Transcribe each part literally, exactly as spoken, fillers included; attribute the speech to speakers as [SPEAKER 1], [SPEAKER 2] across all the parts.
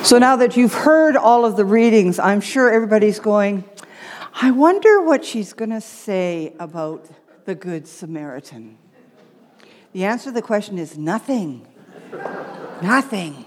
[SPEAKER 1] So now that you've heard all of the readings, I'm sure everybody's going, I wonder what she's going to say about the Good Samaritan. The answer to the question is nothing. Nothing.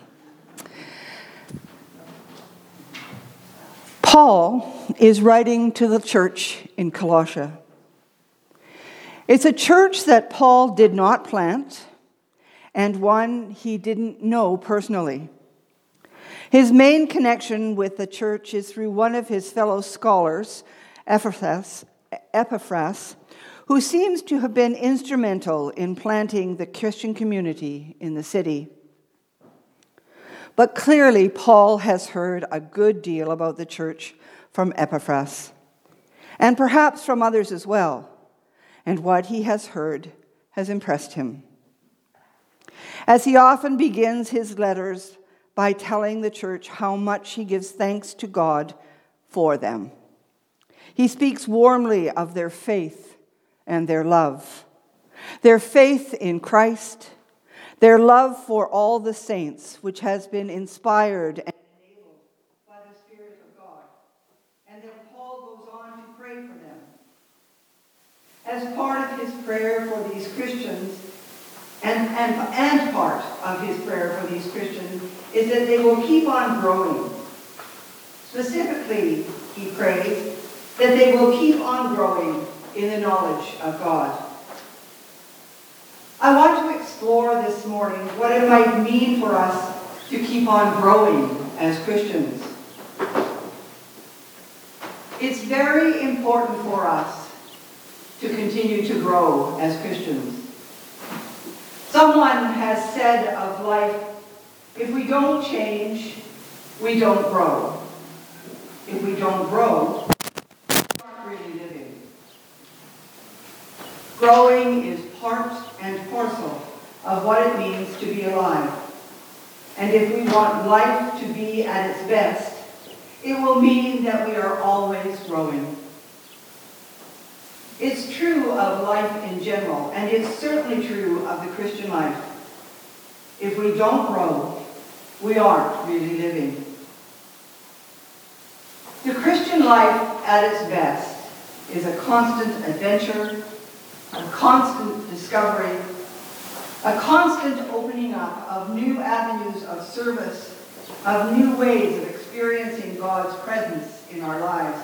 [SPEAKER 1] Paul is writing to the church in Colossia. It's a church that Paul did not plant and one he didn't know personally. His main connection with the church is through one of his fellow scholars, Epaphras, Epaphras, who seems to have been instrumental in planting the Christian community in the city. But clearly, Paul has heard a good deal about the church from Epaphras, and perhaps from others as well, and what he has heard has impressed him. As he often begins his letters by telling the church how much he gives thanks to God for them. He speaks warmly of their faith and their love, their faith in Christ, their love for all the saints, which has been inspired and enabled by the Spirit of God. And then Paul goes on to pray for them. As part of his prayer for these Christians, and, and, and part of his prayer for these Christians, is that they will keep on growing. Specifically, he prays that they will keep on growing in the knowledge of God. I want to explore this morning what it might mean for us to keep on growing as Christians. It's very important for us to continue to grow as Christians. Someone has said of life, if we don't change, we don't grow. If we don't grow, we aren't really living. Growing is part and parcel of what it means to be alive. And if we want life to be at its best, it will mean that we are always growing. It's true of life in general, and it's certainly true of the Christian life. If we don't grow, we aren't really living. The Christian life at its best is a constant adventure, a constant discovery, a constant opening up of new avenues of service, of new ways of experiencing God's presence in our lives.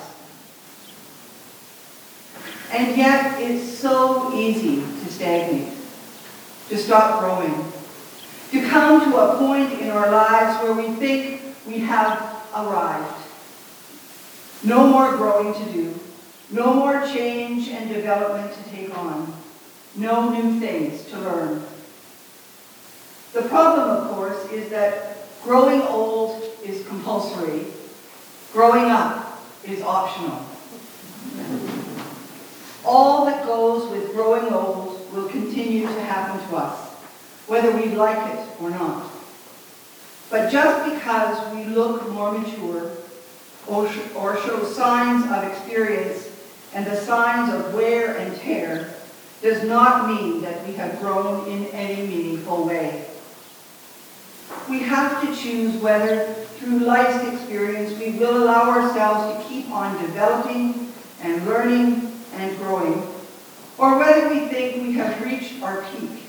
[SPEAKER 1] And yet, it's so easy to stagnate, to stop growing, to come to a point in our lives where we think we have arrived. No more growing to do, no more change and development to take on, no new things to learn. The problem, of course, is that growing old is compulsory, growing up is optional. All that goes with growing old will continue to happen to us, whether we like it or not. But just because we look more mature or, sh- or show signs of experience and the signs of wear and tear does not mean that we have grown in any meaningful way. We have to choose whether, through life's experience, we will allow ourselves to keep on developing and learning and growing, or whether we think we have reached our peak.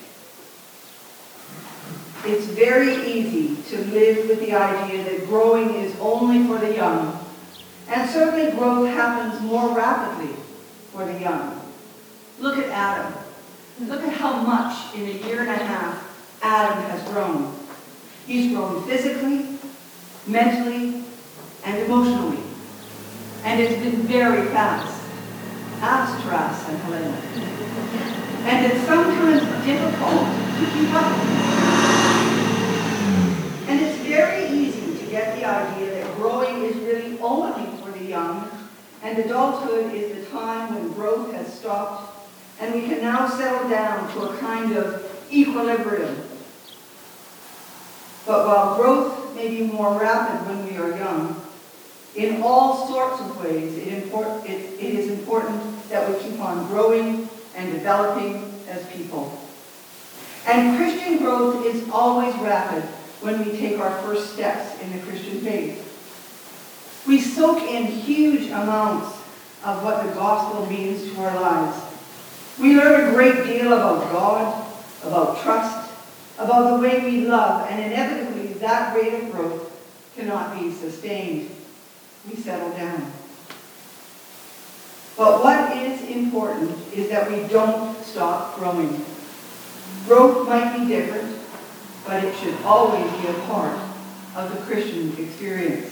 [SPEAKER 1] It's very easy to live with the idea that growing is only for the young, and certainly growth happens more rapidly for the young. Look at Adam. Look at how much in a year and a half Adam has grown. He's grown physically, mentally, and emotionally, and it's been very fast. Ask Taras and Helena. And it's sometimes difficult to keep up. And it's very easy to get the idea that growing is really only for the young, and adulthood is the time when growth has stopped, and we can now settle down to a kind of equilibrium. But while growth may be more rapid when we are young, in all sorts of ways, it, import, it, it is important that we keep on growing and developing as people. And Christian growth is always rapid when we take our first steps in the Christian faith. We soak in huge amounts of what the gospel means to our lives. We learn a great deal about God, about trust, about the way we love, and inevitably that rate of growth cannot be sustained. We settle down. But what is important is that we don't stop growing. Growth might be different, but it should always be a part of the Christian experience.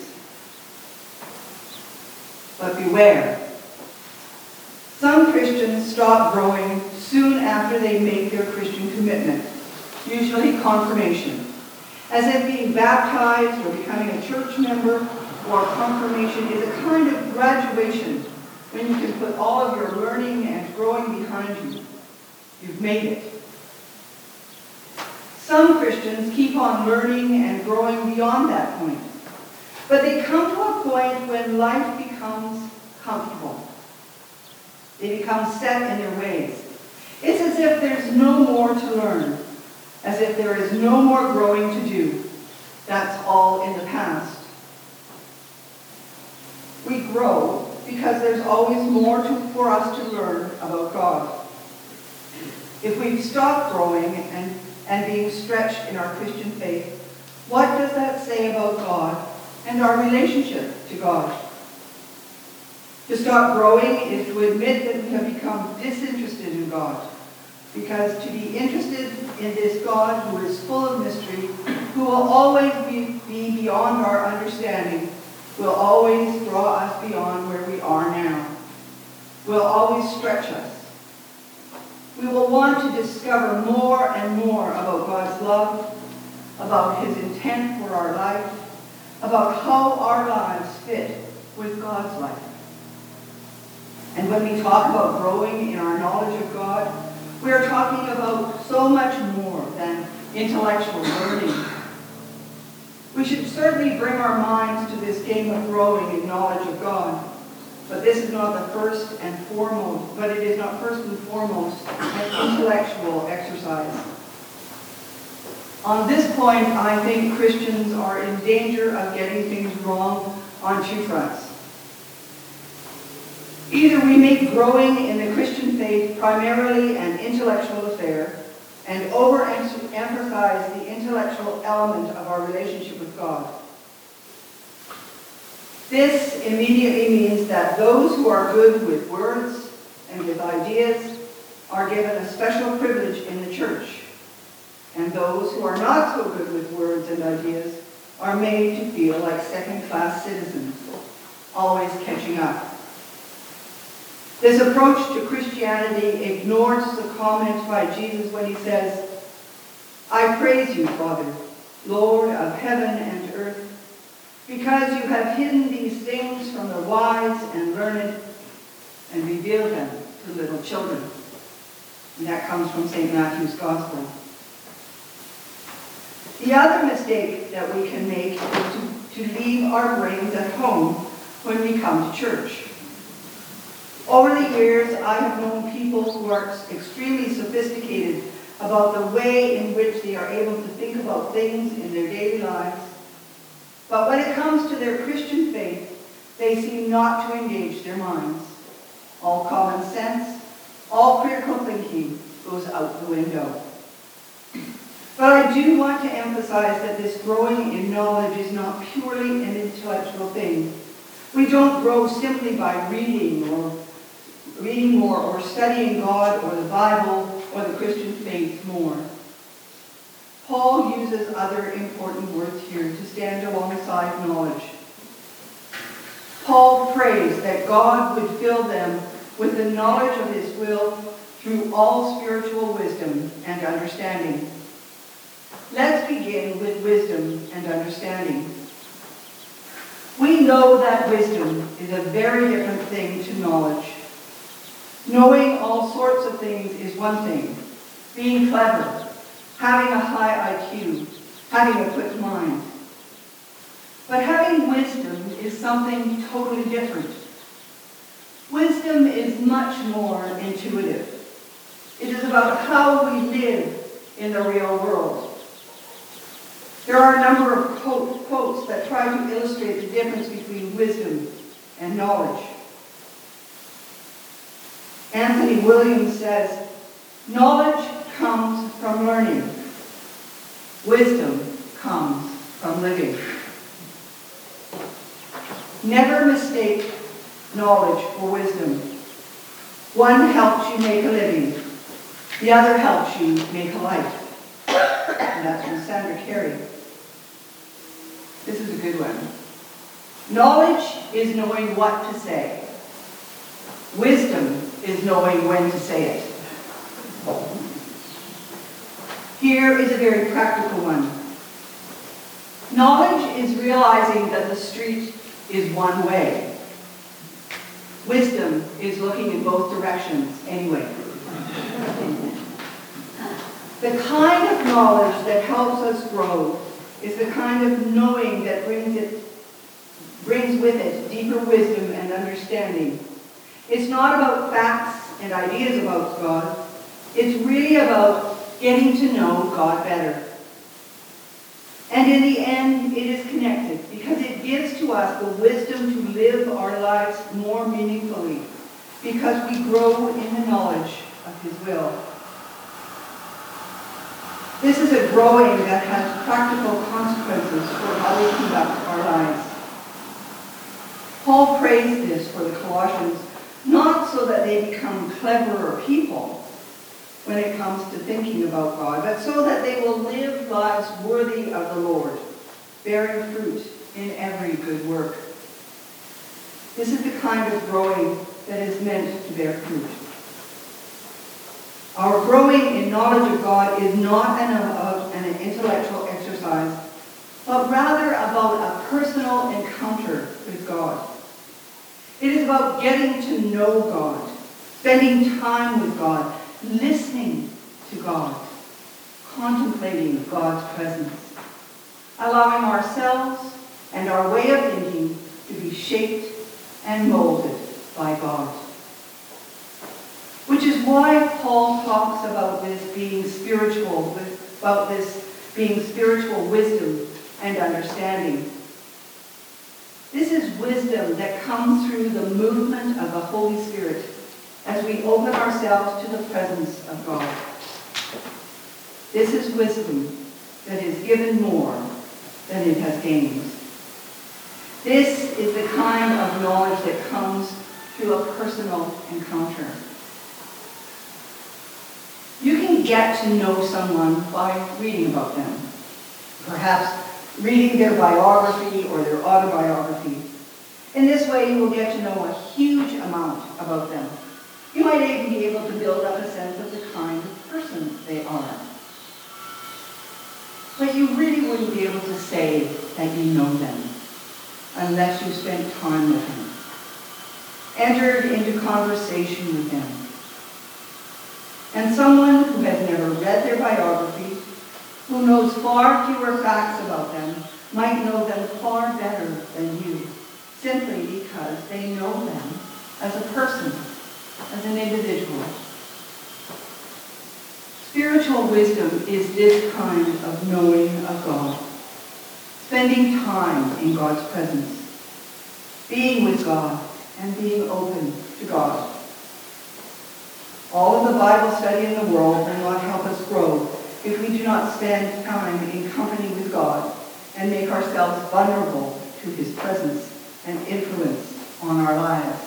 [SPEAKER 1] But beware. Some Christians stop growing soon after they make their Christian commitment, usually confirmation, as if being baptized or becoming a church member or confirmation is a kind of graduation when you can put all of your learning and growing behind you. You've made it. Some Christians keep on learning and growing beyond that point, but they come to a point when life becomes comfortable. They become set in their ways. It's as if there's no more to learn, as if there is no more growing to do. That's all in the past. We grow because there's always more to, for us to learn about God. If we've stopped growing and, and being stretched in our Christian faith, what does that say about God and our relationship to God? To stop growing is to admit that we have become disinterested in God. Because to be interested in this God who is full of mystery, who will always be, be beyond our understanding, will always draw us beyond where we are now, will always stretch us. We will want to discover more and more about God's love, about his intent for our life, about how our lives fit with God's life. And when we talk about growing in our knowledge of God, we are talking about so much more than intellectual learning. We should certainly bring our minds to this game of growing in knowledge of God. But this is not the first and foremost, but it is not first and foremost an intellectual exercise. On this point, I think Christians are in danger of getting things wrong on two fronts. Either we make growing in the Christian faith primarily an intellectual affair and overemphasize the intellectual element of our relationship with God. This immediately means that those who are good with words and with ideas are given a special privilege in the church, and those who are not so good with words and ideas are made to feel like second-class citizens, always catching up. This approach to Christianity ignores the comment by Jesus when he says, "I praise you, Father, Lord of heaven and earth, because you have hidden these things from the wise and learned and revealed them to little children." And that comes from Saint Matthew's Gospel. The other mistake that we can make is to, to leave our brains at home when we come to church. Over the years, I have known people who are extremely sophisticated about the way in which they are able to think about things in their daily lives. But when it comes to their Christian faith, they seem not to engage their minds. All common sense, all critical thinking goes out the window. But I do want to emphasize that this growing in knowledge is not purely an intellectual thing. We don't grow simply by reading or reading more or studying God or the Bible or the Christian faith more. Paul uses other important words here to stand alongside knowledge. Paul prays that God would fill them with the knowledge of his will through all spiritual wisdom and understanding. Let's begin with wisdom and understanding. We know that wisdom is a very different thing to knowledge. Knowing all sorts of things is one thing. Being clever, having a high I Q, having a quick mind. But having wisdom is something totally different. Wisdom is much more intuitive. It is about how we live in the real world. There are a number of quote, quotes that try to illustrate the difference between wisdom and knowledge. Anthony Williams says, "Knowledge comes from learning. Wisdom comes from living." Never mistake knowledge for wisdom. One helps you make a living. The other helps you make a life. And that's from Sandra Carey. This is a good one. Knowledge is knowing what to say. Wisdom is knowing when to say it. Here is a very practical one. Knowledge is realizing that the street is one way. Wisdom is looking in both directions anyway. The kind of knowledge that helps us grow is the kind of knowing that brings it, brings with it deeper wisdom and understanding. It's not about facts and ideas about God. It's really about getting to know God better. And in the end, it is connected because it gives to us the wisdom to live our lives more meaningfully because we grow in the knowledge of His will. This is a growing that has practical consequences for how we conduct our lives. Paul praised this for the Colossians, not so that they become cleverer people when it comes to thinking about God, but so that they will live lives worthy of the Lord, bearing fruit in every good work. This is the kind of growing that is meant to bear fruit. Our growing in knowledge of God is not an, about an intellectual exercise, but rather about a personal encounter with God. It is about getting to know God, spending time with God, listening to God, contemplating God's presence, allowing ourselves and our way of thinking to be shaped and molded by God. Which is why Paul talks about this being spiritual, about this being spiritual wisdom and understanding. This is wisdom that comes through the movement of the Holy Spirit as we open ourselves to the presence of God. This is wisdom that is given more than it has gained. This is the kind of knowledge that comes through a personal encounter. You can get to know someone by reading about them. Perhaps reading their biography or their autobiography. In this way, you will get to know a huge amount about them. You might even be able to build up a sense of the kind of person they are. But you really wouldn't be able to say that you know them unless you spent time with them, entered into conversation with them. And someone who has never read their biography, who knows far fewer facts about them, might know them far better than you, simply because they know them as a person, as an individual. Spiritual wisdom is this kind of knowing of God, spending time in God's presence, being with God, and being open to God. All of the Bible study in the world will not help us grow if we do not spend time in company with God and make ourselves vulnerable to His presence and influence on our lives.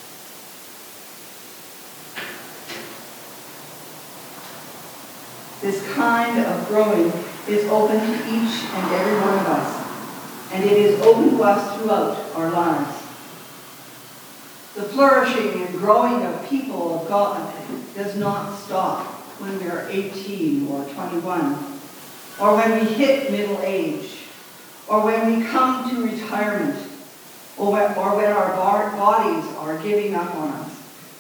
[SPEAKER 1] This kind of growing is open to each and every one of us, and it is open to us throughout our lives. The flourishing and growing of people of God does not stop when we are eighteen or twenty-one, or when we hit middle age, or when we come to retirement, or when, or when our bodies are giving up on us.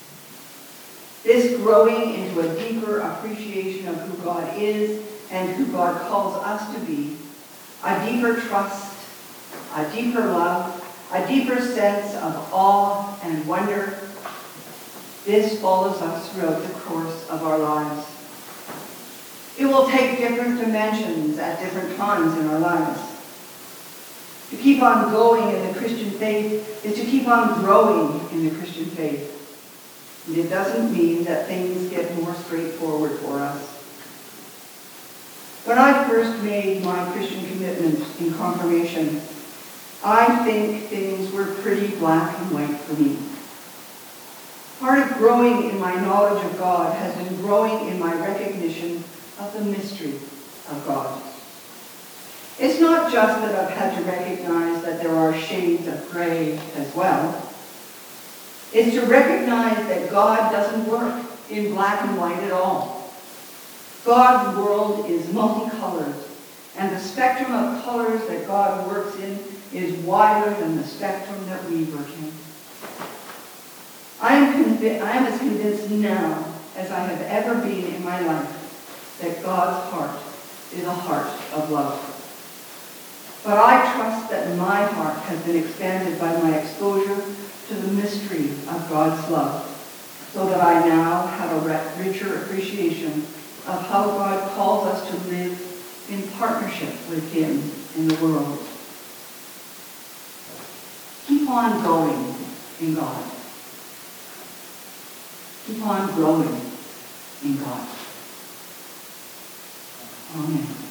[SPEAKER 1] This growing into a deeper appreciation of who God is and who God calls us to be, a deeper trust, a deeper love, a deeper sense of awe and wonder, this follows us throughout the course of our lives. It will take different dimensions at different times in our lives. To keep on going in the Christian faith is to keep on growing in the Christian faith. And it doesn't mean that things get more straightforward for us. When I first made my Christian commitment in confirmation, I think things were pretty black and white for me. Part of growing in my knowledge of God has been growing in my recognition of the mystery of God. It's not just that I've had to recognize that there are shades of gray as well. It's to recognize that God doesn't work in black and white at all. God's world is multicolored, and the spectrum of colors that God works in is wider than the spectrum that we work in. I am, convi- I am as convinced now as I have ever been in my life that God's heart is a heart of love. But I trust that my heart has been expanded by my exposure to the mystery of God's love, so that I now have a richer appreciation of how God calls us to live in partnership with him in the world. Keep on going in God. Keep on growing in God. Amen.